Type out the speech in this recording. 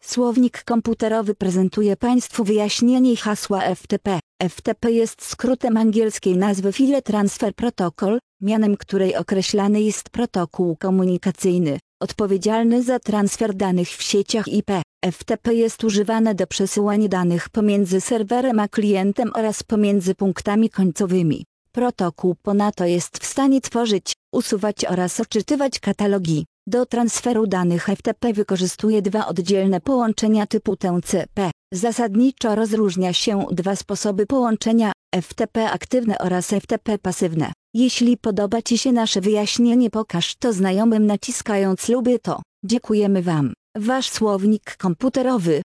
Słownik komputerowy prezentuje Państwu wyjaśnienie hasła FTP. FTP jest skrótem angielskiej nazwy File Transfer Protocol, mianem której określany jest protokół komunikacyjny, odpowiedzialny za transfer danych w sieciach IP. FTP jest używane do przesyłania danych pomiędzy serwerem a klientem oraz pomiędzy punktami końcowymi. Protokół ponadto jest w stanie tworzyć, usuwać oraz odczytywać katalogi. Do transferu danych FTP wykorzystuje dwa oddzielne połączenia typu TCP. Zasadniczo rozróżnia się dwa sposoby połączenia, FTP aktywne oraz FTP pasywne. Jeśli podoba Ci się nasze wyjaśnienie, pokaż to znajomym naciskając lubię to. Dziękujemy Wam. Wasz słownik komputerowy.